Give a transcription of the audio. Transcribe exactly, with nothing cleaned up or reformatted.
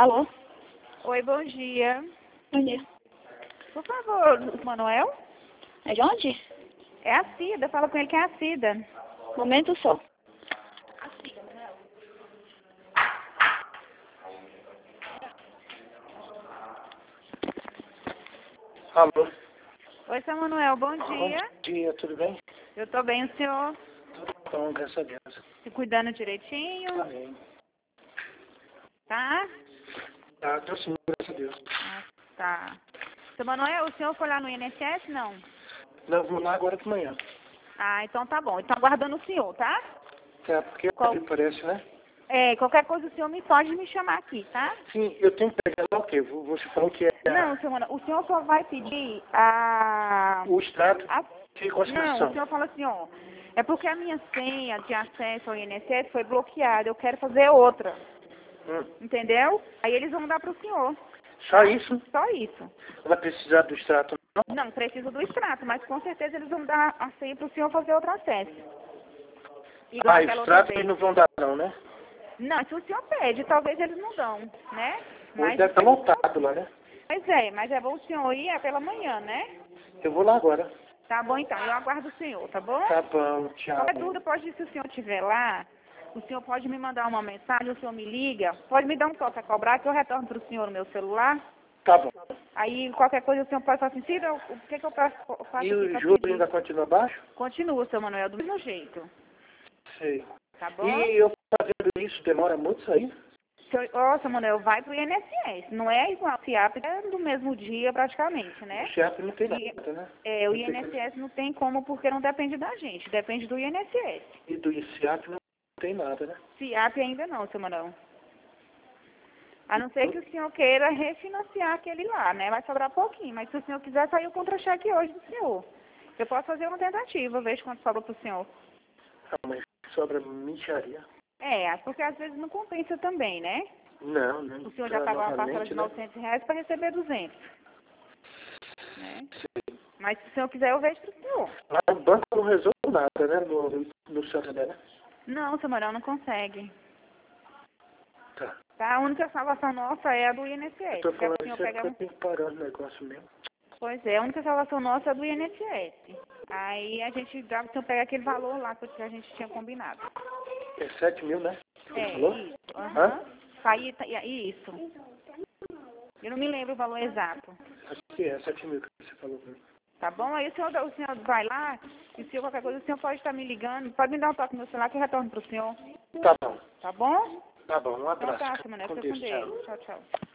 Alô? Oi, bom dia. Bom dia. Por favor, Manuel? É de onde? É a Cida, fala com ele que é a Cida. Momento só. Alô? Oi, seu Manuel, bom Bom dia. dia, tudo bem? Eu tô bem, o senhor? Tudo bom, graças a Deus. Se cuidando direitinho, Amém. tá? Tá, tô sim, graças a Deus. Ah, tá. Seu Manuel, o senhor foi lá no I N S S, não? Não, vou lá agora de manhã. Ah, então tá bom. Então aguardando o senhor, tá? É, porque Qual- parece, né? É, qualquer coisa o senhor me pode me chamar aqui, tá? Sim, eu tenho que pegar lá o quê? Vo- Você falou que é Não, seu Manuel, o senhor só vai pedir a... o extrato a... de Não, o consignação. senhor fala assim, ó, é porque a minha senha de acesso ao I N S S foi bloqueada, eu quero fazer outra, Hum. entendeu? Aí eles vão dar pro senhor, Só isso? só isso. Não vai precisar do extrato, não? Não, precisa do extrato, mas com certeza eles vão dar a senha pro senhor fazer outro acesso. Igual Ah, o aquela outra extrato vez. eles não vão dar, não, né? Não, se o senhor pede, talvez eles não dão, né? Hoje Mas, deve estar lotado lá, né? pois é, mas é bom o senhor ir é pela manhã, né? Eu vou lá agora. Tá bom então, eu aguardo o senhor, tá bom? Tá bom, tchau. Qualquer dúvida, pode, se o senhor estiver lá, o senhor pode me mandar uma mensagem, o senhor me liga, pode me dar um toque a cobrar que eu retorno para o senhor no meu celular. Tá bom. Aí qualquer coisa o senhor pode falar assim, Cida, o que, que eu faço, faço E aqui o para juro pedir? ainda continua baixo? Continua, seu Manuel, do mesmo jeito, Sei. tá bom? E eu fazendo isso demora muito isso aí? Seu, ó, seu Manuel, vai pro I N S S, não é igual ao C I A P, é do mesmo dia praticamente, né? O chefe não tem E, nada, né? é, o Não tem I N S S não tem como porque não depende da gente, depende do I N S S. E do I C A P não tem nada, né? C I A P ainda não, seu Manuel. A não ser que o senhor queira refinanciar aquele lá, né? Vai sobrar pouquinho, mas se o senhor quiser sair o contra-cheque hoje do senhor, eu posso fazer uma tentativa, vejo quanto sobra pro senhor. Ah, mas sobra micharia. É, porque às vezes não compensa também, né? Não, não. O senhor já Tá pagou uma parcela novamente, de né? novecentos reais para receber duzentos, né? Sim. Mas se o senhor quiser, eu vejo pro senhor. Lá no banco não resolve nada, né? No, no Santander, né? Não, seu Manuel, não consegue. Tá. Tá? A única salvação nossa é a do I N S S. Eu tô que é falando pro senhor isso é pegar porque um... eu tenho que parar o negócio mesmo. Pois é, a única salvação nossa é a do I N S S. Aí a gente dá pro senhor pegar aquele valor lá que a gente tinha combinado. É sete mil, né? Que você É, falou? isso. Hã? Aham. Aí, tá, isso. Eu não me lembro o valor exato. Acho que é sete mil que você falou pra mim. Tá bom? Aí o senhor, o senhor vai lá, e se qualquer coisa, o senhor pode estar me ligando, pode me dar um toque no meu celular que eu retorno pro senhor. Tá bom. Tá bom? Tá bom, um Então abraço. tá, semana. Com Fica Deus, com tchau. Deus. Tchau, tchau.